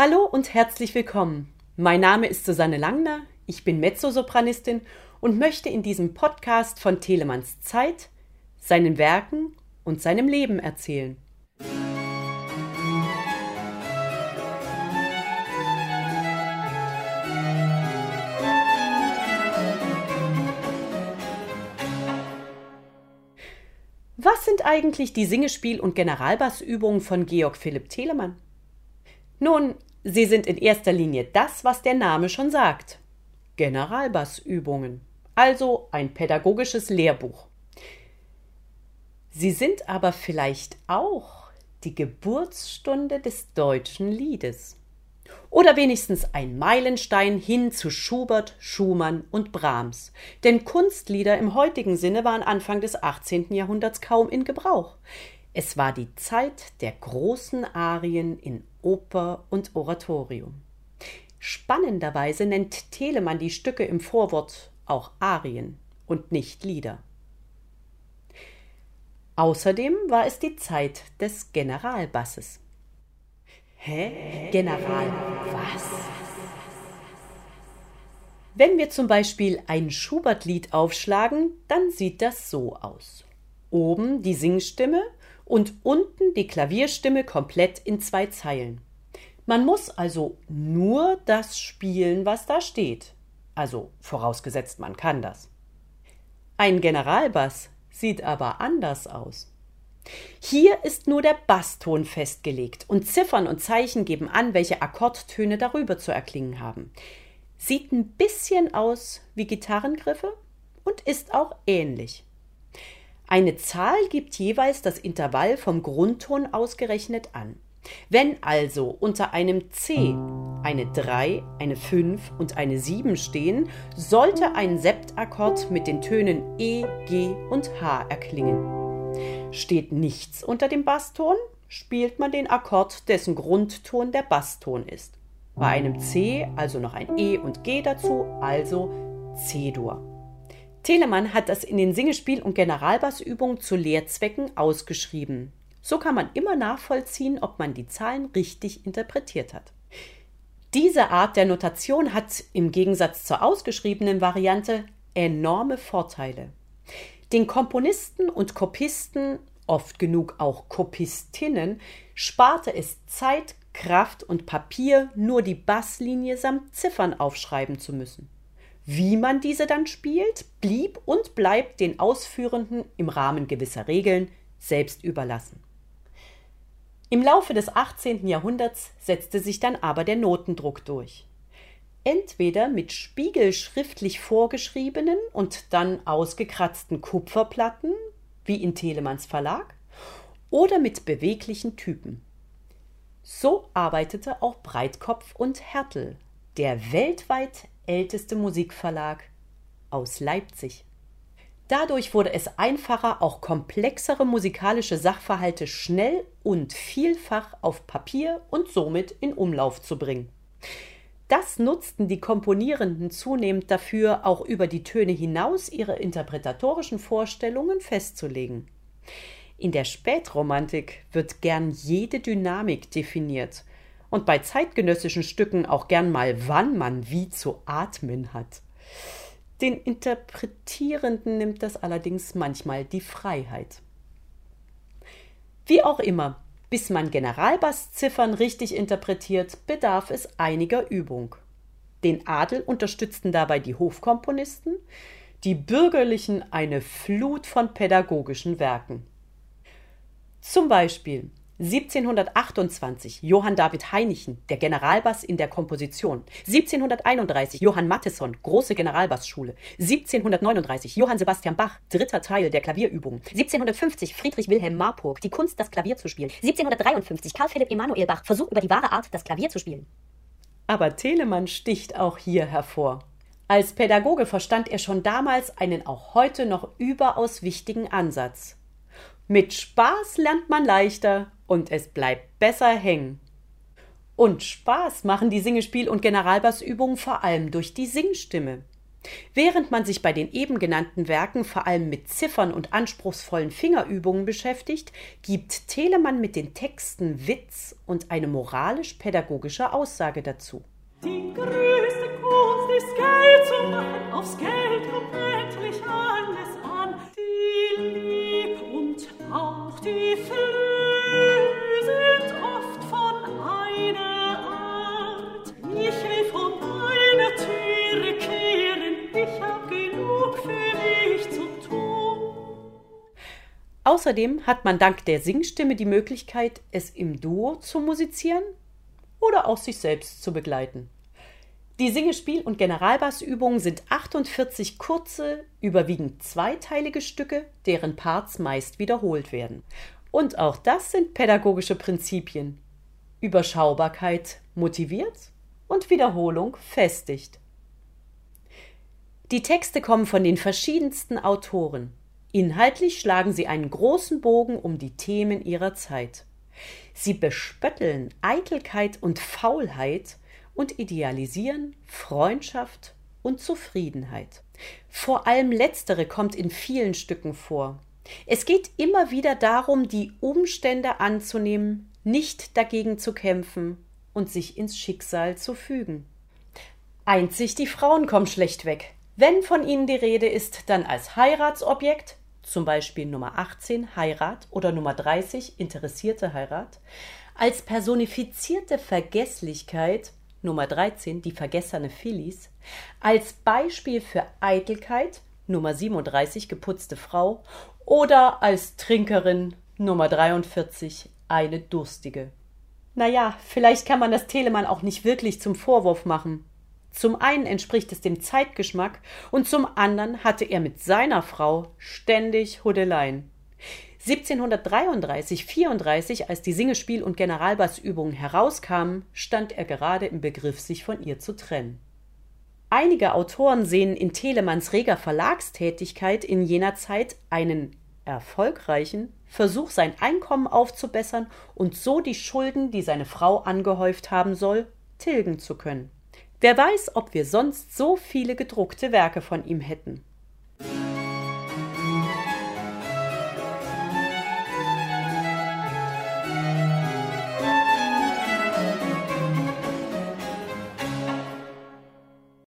Hallo und herzlich willkommen. Mein Name ist Susanne Langner, ich bin Mezzosopranistin und möchte in diesem Podcast von Telemanns Zeit, seinen Werken und seinem Leben erzählen. Was sind eigentlich die Singespiel- und Generalbassübungen von Georg Philipp Telemann? Nun, sie sind in erster Linie das, was der Name schon sagt. Generalbassübungen, also ein pädagogisches Lehrbuch. Sie sind aber vielleicht auch die Geburtsstunde des deutschen Liedes. Oder wenigstens ein Meilenstein hin zu Schubert, Schumann und Brahms. Denn Kunstlieder im heutigen Sinne waren Anfang des 18. Jahrhunderts kaum in Gebrauch. Es war die Zeit der großen Arien in Oper und Oratorium. Spannenderweise nennt Telemann die Stücke im Vorwort auch Arien und nicht Lieder. Außerdem war es die Zeit des Generalbasses. Hä? General was? Wenn wir zum Beispiel ein Schubert-Lied aufschlagen, dann sieht das so aus. Oben die Singstimme und unten die Klavierstimme komplett in 2 Zeilen. Man muss also nur das spielen, was da steht. Also vorausgesetzt, man kann das. Ein Generalbass sieht aber anders aus. Hier ist nur der Basston festgelegt und Ziffern und Zeichen geben an, welche Akkordtöne darüber zu erklingen haben. Sieht ein bisschen aus wie Gitarrengriffe und ist auch ähnlich. Eine Zahl gibt jeweils das Intervall vom Grundton ausgerechnet an. Wenn also unter einem C eine 3, eine 5 und eine 7 stehen, sollte ein Septakkord mit den Tönen E, G und H erklingen. Steht nichts unter dem Basston, spielt man den Akkord, dessen Grundton der Basston ist. Bei einem C also noch ein E und G dazu, also C-Dur. Telemann hat das in den Singespiel- und Generalbassübungen zu Lehrzwecken ausgeschrieben. So kann man immer nachvollziehen, ob man die Zahlen richtig interpretiert hat. Diese Art der Notation hat im Gegensatz zur ausgeschriebenen Variante enorme Vorteile. Den Komponisten und Kopisten, oft genug auch Kopistinnen, sparte es Zeit, Kraft und Papier, nur die Basslinie samt Ziffern aufschreiben zu müssen. Wie man diese dann spielt, blieb und bleibt den Ausführenden im Rahmen gewisser Regeln selbst überlassen. Im Laufe des 18. Jahrhunderts setzte sich dann aber der Notendruck durch. Entweder mit spiegelschriftlich vorgeschriebenen und dann ausgekratzten Kupferplatten, wie in Telemanns Verlag, oder mit beweglichen Typen. So arbeitete auch Breitkopf und Härtel, der weltweit älteste Musikverlag aus Leipzig. Dadurch wurde es einfacher, auch komplexere musikalische Sachverhalte schnell und vielfach auf Papier und somit in Umlauf zu bringen. Das nutzten die Komponierenden zunehmend dafür, auch über die Töne hinaus ihre interpretatorischen Vorstellungen festzulegen. In der Spätromantik wird gern jede Dynamik definiert und bei zeitgenössischen Stücken auch gern mal, wann man wie zu atmen hat. Den Interpretierenden nimmt das allerdings manchmal die Freiheit. Wie auch immer, bis man Generalbassziffern richtig interpretiert, bedarf es einiger Übung. Den Adel unterstützten dabei die Hofkomponisten, die Bürgerlichen eine Flut von pädagogischen Werken. Zum Beispiel 1728 Johann David Heinichen, der Generalbass in der Komposition. 1731 Johann Mattheson, große Generalbassschule. 1739 Johann Sebastian Bach, 3. Teil der Klavierübungen. 1750 Friedrich Wilhelm Marburg, die Kunst, das Klavier zu spielen. 1753 Karl Philipp Emanuel Bach, Versuch über die wahre Art, das Klavier zu spielen. Aber Telemann sticht auch hier hervor. Als Pädagoge verstand er schon damals einen auch heute noch überaus wichtigen Ansatz. Mit Spaß lernt man leichter und es bleibt besser hängen. Und Spaß machen die Singespiel- und Generalbassübungen vor allem durch die Singstimme. Während man sich bei den eben genannten Werken vor allem mit Ziffern und anspruchsvollen Fingerübungen beschäftigt, gibt Telemann mit den Texten Witz und eine moralisch-pädagogische Aussage dazu. Die größte Kunst ist Geld zu machen, aufs Geld kommt endlich alles an. Die Lieb und auch die Flöhe sind oft von einer Art. Ich will von deiner Türe kehren, ich hab genug für mich zu tun. Außerdem hat man dank der Singstimme die Möglichkeit, es im Duo zu musizieren oder auch sich selbst zu begleiten. Die Singespiel- und Generalbassübungen sind 48 kurze, überwiegend zweiteilige Stücke, deren Parts meist wiederholt werden. Und auch das sind pädagogische Prinzipien. Überschaubarkeit motiviert und Wiederholung festigt. Die Texte kommen von den verschiedensten Autoren. Inhaltlich schlagen sie einen großen Bogen um die Themen ihrer Zeit. Sie bespötteln Eitelkeit und Faulheit und idealisieren Freundschaft und Zufriedenheit. Vor allem letztere kommt in vielen Stücken vor. Es geht immer wieder darum, die Umstände anzunehmen, nicht dagegen zu kämpfen und sich ins Schicksal zu fügen. Einzig die Frauen kommen schlecht weg. Wenn von ihnen die Rede ist, dann als Heiratsobjekt, zum Beispiel Nummer 18 Heirat oder Nummer 30 interessierte Heirat, als personifizierte Vergesslichkeit, Nummer 13 die vergessene Phyllis, als Beispiel für Eitelkeit, Nummer 37 geputzte Frau oder als Trinkerin, Nummer 43 eine Durstige. Naja, vielleicht kann man das Telemann auch nicht wirklich zum Vorwurf machen. Zum einen entspricht es dem Zeitgeschmack und zum anderen hatte er mit seiner Frau ständig Huddeleien. 1733/34, als die Singespiel- und Generalbassübungen herauskamen, stand er gerade im Begriff, sich von ihr zu trennen. Einige Autoren sehen in Telemanns reger Verlagstätigkeit in jener Zeit einen erfolgreichen Versuch, sein Einkommen aufzubessern und so die Schulden, die seine Frau angehäuft haben soll, tilgen zu können. Wer weiß, ob wir sonst so viele gedruckte Werke von ihm hätten.